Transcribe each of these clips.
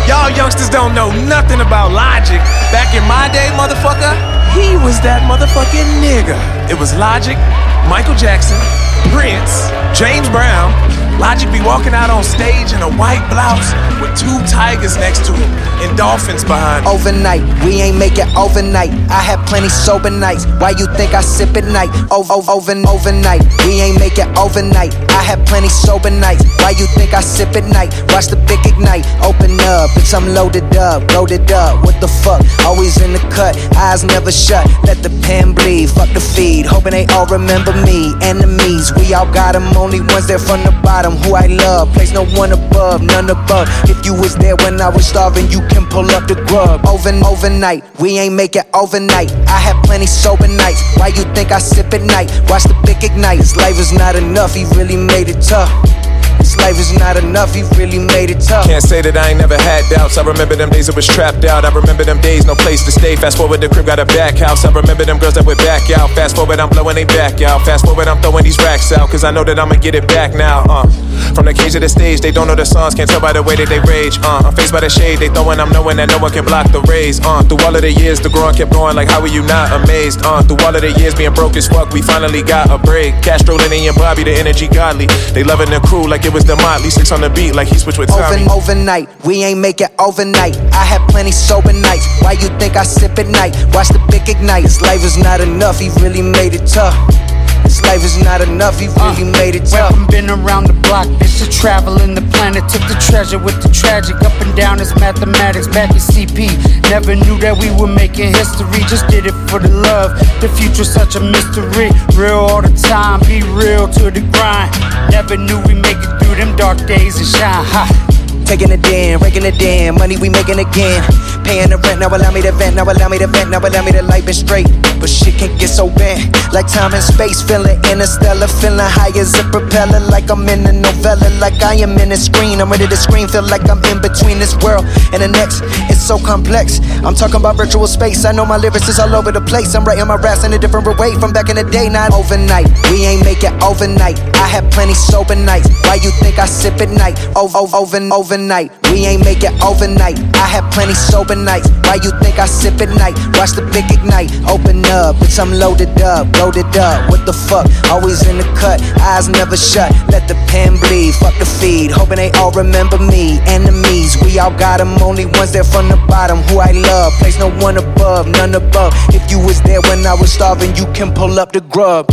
Y'all youngsters don't know nothing about Logic. Back in my day, motherfucker, he was that motherfucking nigga. It was Logic, Michael Jackson, Prince, James Brown. Logic be walking out on stage in a white blouse with 2 tigers next to him and dolphins behind him. Overnight, we ain't make it overnight. I had plenty sober nights. Why you think I sip at night? Overnight, we ain't make it overnight. I had plenty sober nights. Why you think I sip at night? Watch the Bic ignite. Open up, bitch, I'm loaded up. What the fuck? Always in the cut, eyes never shut. Let the pen bleed, fuck the feed. Hoping they all remember me. Enemies, we all got them. Only ones there from the bottom. Who I love, place no one above, none above. If you was there when I was starving, you can pull up the grub. Overnight, we ain't make it overnight. I had plenty sober nights. Why you think I sip at night? Watch the Bic ignite. This life is not enough, he really made it tough. This life is not enough, he really made it tough. Can't say that I ain't never had doubts. I remember them days I was trapped out. I remember them days, no place to stay. Fast forward, the crib got a back house. I remember them girls that would back out. Fast forward, I'm blowing they back out. Fast forward, I'm throwing these racks out. Cause I know that I'ma get it back now. From the cage to the stage, they don't know the songs. Can't tell by the way that they rage. I'm faced by the shade, they throwing. I'm knowing that no one can block the rays. Through all of the years, the growing kept going. Like how are you not amazed? Through all of the years being broke as fuck, we finally got a break. Castro, Lenny, and Bobby, the energy godly. They loving the crew like it was the Motley. 6 on the beat like he switched with Tommy. Overnight, we ain't make it overnight. I had plenty sober nights. Why you think I sip at night? Watch the Bic ignite. This life is not enough, he really made it tough. This life is not enough, he really made it tough. Weapon been around the block, bitch, to traveling the planet. Took the treasure with the tragic, up and down as mathematics. Back in CP, never knew that we were making history. Just did it for the love, the future's such a mystery. Real all the time, be real to the grind. Never knew we make it through them dark days and shine high. Taking it in, raking it in, money we making again. Paying the rent, now allow me to vent, now allow me to vent, now allow me to light it straight. But shit can't get so bent, like time and space, feeling interstellar, feeling high as a propeller, like I'm in a novella, like I am in a screen. I'm ready to scream, feel like I'm in between this world and the next. It's so complex, I'm talking about virtual space. I know my lyrics is all over the place. I'm writing my raps in a different way from back in the day, not overnight. We ain't make it overnight. I had plenty sober nights. Why you think I sip at night? Overnight, we ain't make it overnight. I had plenty sober nights. Why you think I sip at night? Watch the Bic ignite. Open up, bitch, I'm loaded up. What the fuck? Always in the cut, eyes never shut. Let the pen bleed, fuck the feed. Hoping they all remember me. Enemies, we all got them. Only ones there from the bottom. Who I love, place no one above, none above. If you was there when I was starving, you can pull up the grub.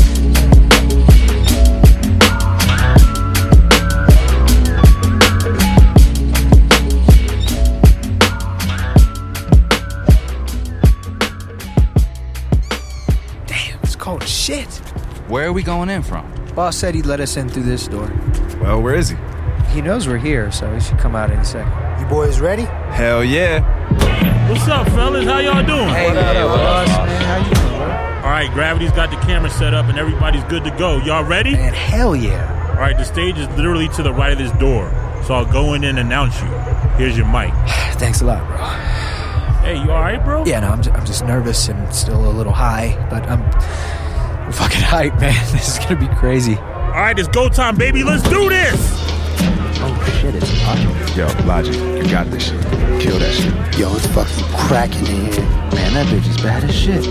Cold shit. Where are we going in from? Boss said he'd let us in through this door. Well, where is he? He knows we're here, so he should come out any second. You boys ready? Hell yeah. What's up, fellas? How y'all doing? Hey, boss, man. How you doing, bro? All right, Gravity's got the camera set up and everybody's good to go. Y'all ready? Man, hell yeah. All right, the stage is literally to the right of this door, so I'll go in and announce you. Here's your mic. Thanks a lot, bro. Hey, you all right, bro? Yeah, no, I'm just nervous and still a little high, but I'm fucking hyped, man. This is gonna be crazy. All right, it's go time, baby. Let's do this. Oh shit, it's Logic. Yo, Logic, you got this shit. Kill that shit. Yo, it's fucking cracking in here. Man, that bitch is bad as shit.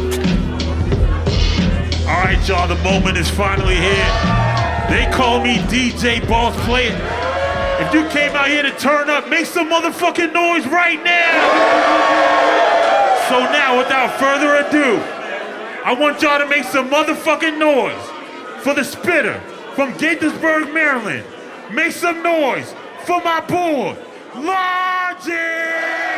All right, y'all, the moment is finally here. They call me DJ Boss Player. If you came out here to turn up, make some motherfucking noise right now. So now, without further ado, I want y'all to make some motherfucking noise for the Spitter from Gaithersburg, Maryland. Make some noise for my boy, Logic!